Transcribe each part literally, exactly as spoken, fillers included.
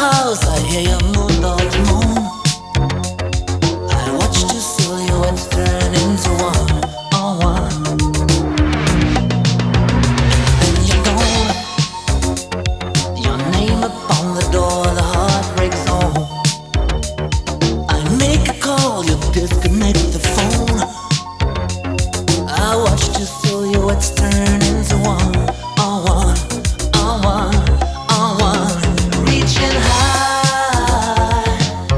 house, I hear your moon dogs moan. I watch two silhouettes turn into one on one. Then you're gone. Your name upon the door, the heart breaks home. I make a call, you disconnect the phone. I watch two silhouettes turn into one on one, on one, on one. Reaching high,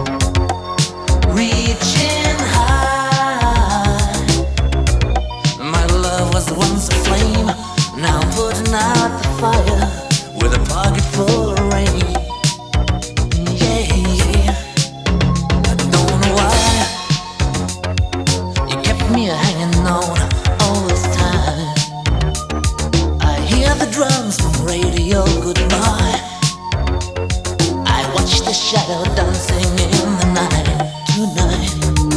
reaching high. My love was once a flame, now I'm putting out the fire with a pocket full of rain. Yeah, yeah. I don't know why you kept me hanging on all this time. I hear the drums from radio goodbye. I watch the shadow dancing in the night tonight.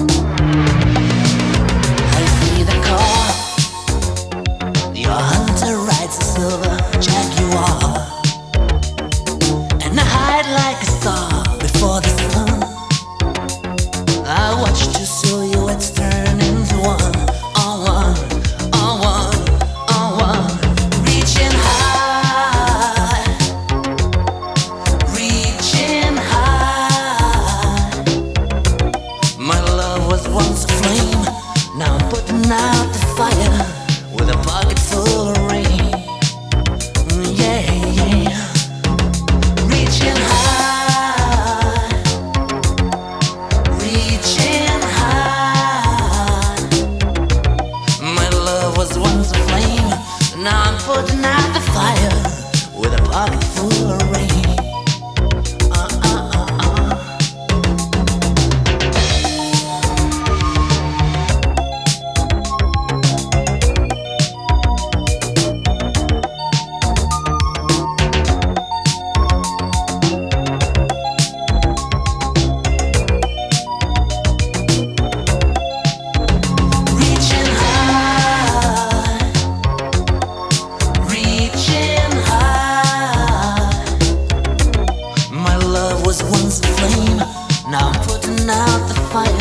I see the car. Your hunter rides a silver Jaguar, and I hide like a star before the sun. I watch two silhouettes turn into one on one, on one, on one. Reaching high, reaching high. My love was once a flame, now I'm putting out the fire with a pocket full of rain. Mm, yeah, yeah. Reaching high, reaching high. My love was once a flame, now I'm putting out the fire with a pocket full of rain. Uh, uh, uh, uh. Reaching high, reaching high. My love was once a flame, now I'm putting out the fire